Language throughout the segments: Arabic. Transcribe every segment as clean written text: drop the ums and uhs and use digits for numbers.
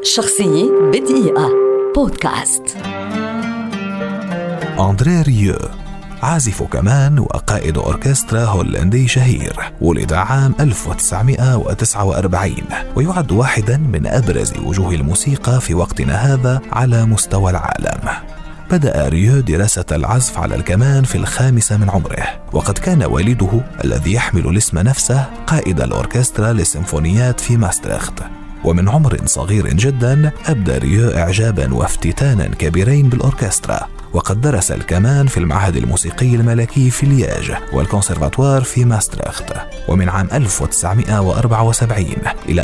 شخصية بدقيقة بودكاست. أندري ريو عازف كمان وقائد أوركسترا هولندي شهير، ولد عام 1949 ويعد واحدا من أبرز وجوه الموسيقى في وقتنا هذا على مستوى العالم. بدأ ريو دراسة العزف على الكمان في 5 من عمره، وقد كان والده الذي يحمل الاسم نفسه قائد الأوركسترا للسيمفونيات في ماستريخت. ومن عمر صغير جدا أبدى ريو إعجابا وافتتانا كبيرين بالأوركسترا، وقد درس الكمان في المعهد الموسيقي الملكي في لياج والكونسرفاتوار في ماستريخت. ومن عام 1974 إلى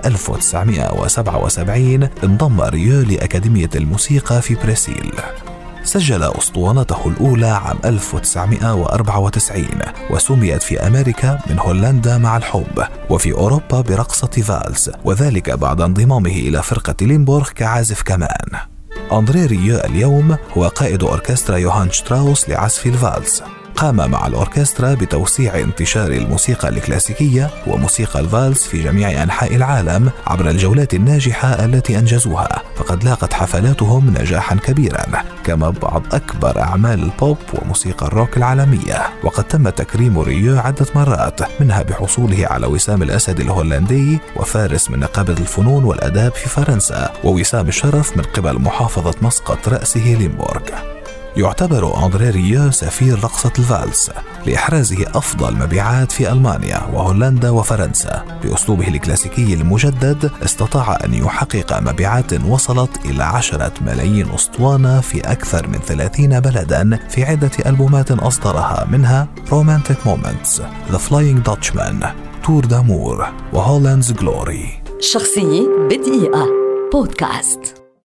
1977 انضم ريو لأكاديمية الموسيقى في بريسيل. سجل أسطوانته الأولى عام 1994 وسميت في أمريكا من هولندا مع الحب، وفي أوروبا برقصة فالس، وذلك بعد انضمامه إلى فرقة ليمبورغ كعازف كمان. أندري ريو اليوم هو قائد أوركسترا يوهان شتراوس لعزف الفالس. قام مع الأوركسترا بتوسيع انتشار الموسيقى الكلاسيكية وموسيقى الفالس في جميع أنحاء العالم عبر الجولات الناجحة التي أنجزوها، فقد لاقت حفلاتهم نجاحا كبيرا، كما بعض أكبر أعمال البوب وموسيقى الروك العالمية. وقد تم تكريم ريو عدة مرات، منها بحصوله على وسام الأسد الهولندي وفارس من نقابة الفنون والأداب في فرنسا، ووسام الشرف من قبل محافظة مسقط رأسه ليمبورغ. يعتبر أندري ريو سفير رقصة الفالس لإحرازه أفضل مبيعات في ألمانيا وهولندا وفرنسا. بأسلوبه الكلاسيكي المجدد استطاع أن يحقق مبيعات وصلت إلى 10 ملايين أسطوانة في أكثر من 30 بلدا في عدة ألبومات أصدرها، منها رومانتيك مومنتس، ذا فلاينج داتشمان، تور دامور، وهولندز جلوري. شخصية بدقيقة بودكاست.